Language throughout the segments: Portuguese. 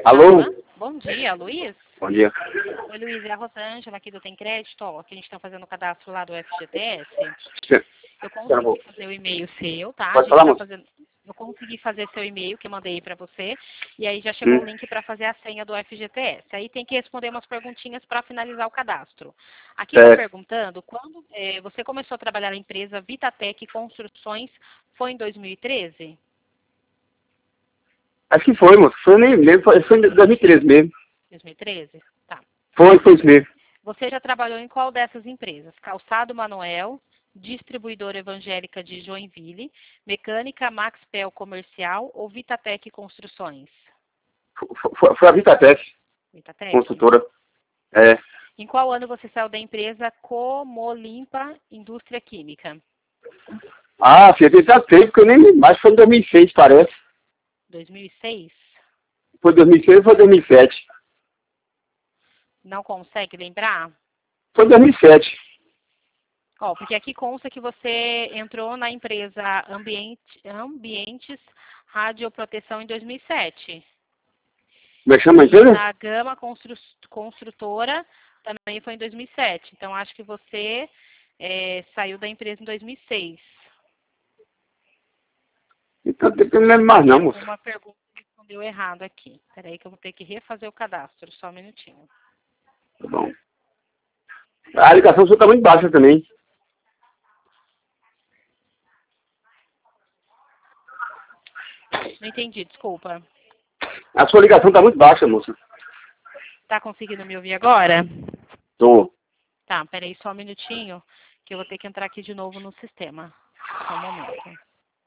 Alô? Bom dia, Luiz. Bom dia. Oi, Luiz, é a Rosângela aqui do Tem Crédito, ó, que a gente está fazendo o cadastro lá do FGTS. Eu consegui fazer o e-mail seu, tá? Pode falar, moça? Eu consegui fazer seu e-mail que eu mandei para você, e aí já chegou o link para fazer a senha do FGTS. Aí tem que responder umas perguntinhas para finalizar o cadastro. Aqui está perguntando, quando você começou a trabalhar na empresa Vitatec Construções, foi em 2013? Acho que foi, moço. Foi nem lembro. Foi em 2013 mesmo. 2013? Tá. Foi isso mesmo. Você já trabalhou em qual dessas empresas? Calçado Manuel, Distribuidora Evangélica de Joinville, Mecânica Maxpel Comercial ou Vitatec Construções? Foi a Vitatec, Vitatec. construtora. É. Em qual ano você saiu da empresa Comolimpa Indústria Química? Ah, filha, tem tanto tempo que eu nem lembro mais. Foi em 2006, parece. 2006? Foi 2006 ou foi 2007? Não consegue lembrar? Foi 2007. Ó, porque aqui consta que você entrou na empresa Ambientes Radioproteção em 2007. Como é que chama a empresa? A Gama Construtora também foi em 2007. Então, acho que você saiu da empresa em 2006. Então tem que não lembro mais não, moço. Uma pergunta que respondeu errado aqui. Espera aí que eu vou ter que refazer o cadastro. Só um minutinho. Tá bom. A ligação sua tá muito baixa também. Não entendi, desculpa. A sua ligação tá muito baixa, moça. Tá conseguindo me ouvir agora? Tô. Tá, peraí só um minutinho, que eu vou ter que entrar aqui de novo no sistema. Só um momento.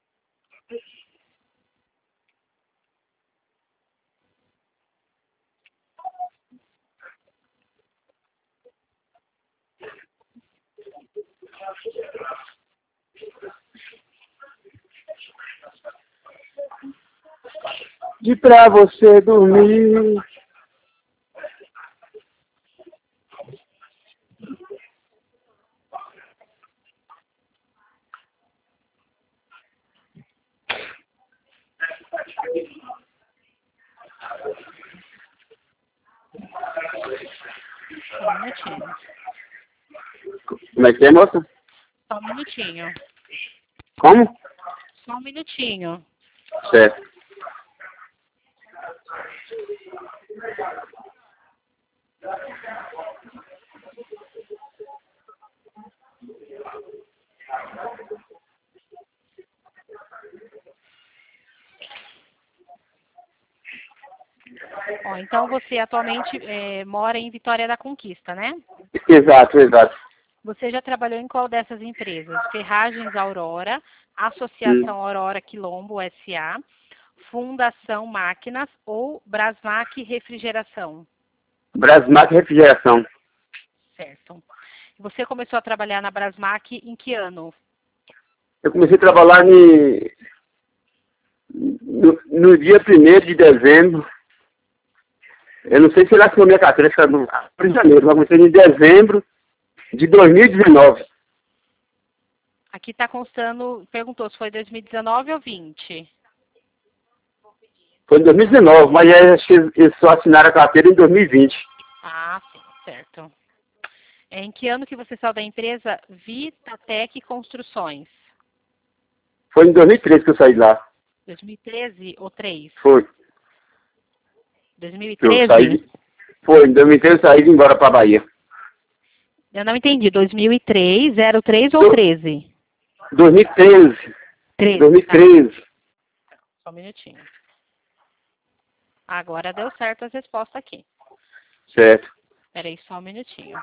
De pra você dormir. Só um minutinho. Como é que é, moça? Só um minutinho. Como? Só um minutinho. Certo. Ó, então você atualmente mora em Vitória da Conquista, né? Exato, exato. Você já trabalhou em qual dessas empresas? Ferragens Aurora, Associação Aurora Quilombo S.A., Fundação Máquinas ou Brasmac Refrigeração? Brasmac Refrigeração. Certo. Você começou a trabalhar na Brasmac em que ano? Eu comecei a trabalhar no dia 1º de dezembro. Eu não sei se ele assinou minha carteira, acho que era no de janeiro, mas comecei em dezembro de 2019. Aqui está constando, perguntou se foi 2019 ou 20. Foi em 2019, mas aí acho que eles só assinaram a carteira em 2020. Ah, sim, certo. Em que ano que você saiu da empresa Vitatec Construções? Foi em 2013 que eu saí de lá. 2013 ou 3? Foi. Eu 2013? saí foi, em 2013 eu saí de embora para Bahia. Eu não entendi. 2003, 03 ou 13? 2013. 13. 2013. Tá. Só um minutinho. Agora deu certo as respostas aqui. Certo. Espera aí só um minutinho.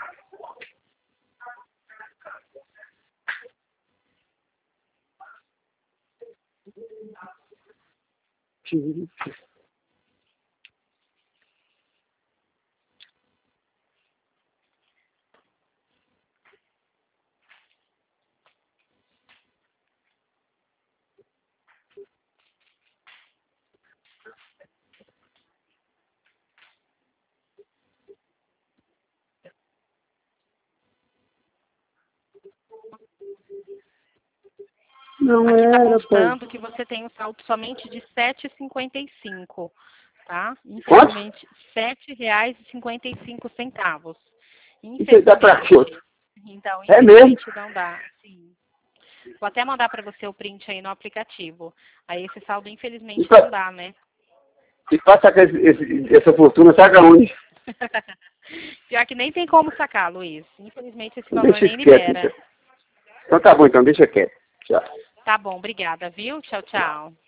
Não Aqui está era, pai. constando que você tem um saldo somente de 7,55. tá? Quanto? Infelizmente, R$ 7,55. Isso aí dá pra quanto? Então, É mesmo? infelizmente não dá, sim. Vou até mandar para você o print aí no aplicativo. Aí esse saldo, infelizmente, não dá, né? E passa essa fortuna, saca onde? Pior que nem tem como sacar, Luiz. Infelizmente, esse valor Deixa nem quieto, libera. então tá bom, então deixa quieto. Tchau. Tá bom, obrigada, viu? Tchau, tchau.